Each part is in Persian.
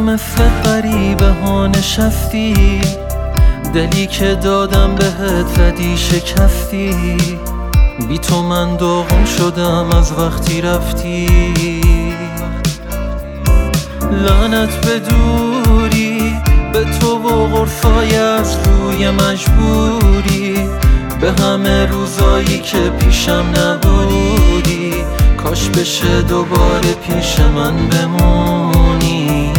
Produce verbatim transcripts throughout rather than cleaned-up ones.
مثل غریبه ها نشستی، دلی که دادم بهت زدی شکستی. بی تو من داغون شدم از وقتی رفتی. لعنت به دوری، به تو و غرفای از روی مجبوری، به همه روزایی که پیشم نبودی. کاش بشه دوباره پیش من بمونی.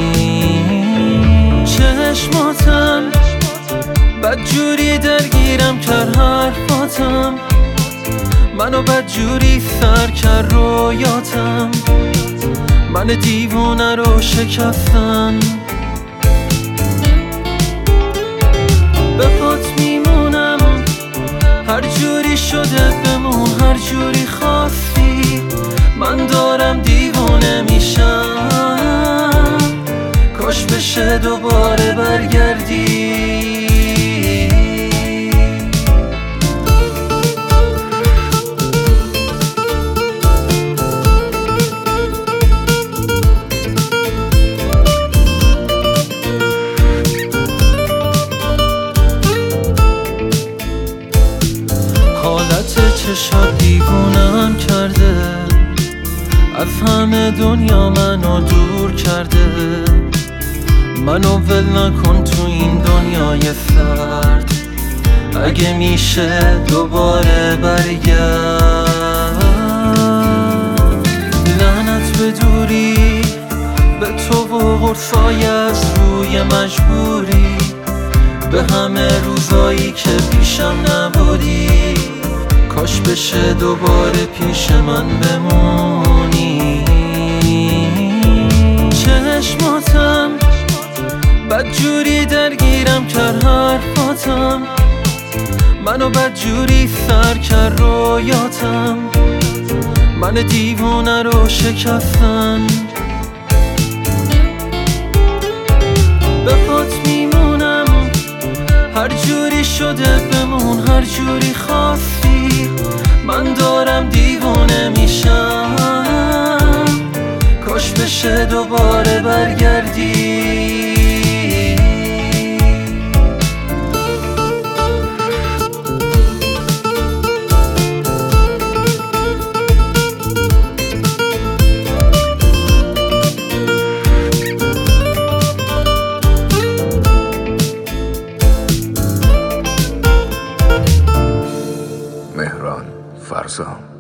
چشماتم بدجوری درگیرم کرد، حرفاتم منو بدجوری سر کرد، رویاتم من دیوونه رو شکستن. به پات میمونم هر جوری شده بمون، هر جوری خواستی. من دارم دیوونه میشم، کاش بشه دوباره برگردی. چشات دیوونم کرده، از همه دنیا منو دور کرده. منو ول نکن تو این دنیای سرد، اگه میشه دوباره برگرد. لعنت به دوری، به تو و غرفای از روی مجبوری، به همه روزایی که پیشم نبودی. کاش بشه دوباره پیش من بمونی. چشماتم بدجوری درگیرم کرد، حرفاتم منو بدجوری سر کرد، رویاتم من دیوونه رو شکستن. به پات میمونم هر جوری شده بمون، هر جوری خواستی. من دارم دیوونه میشم، کاش بشه دوباره برگردی. مهران فرزان.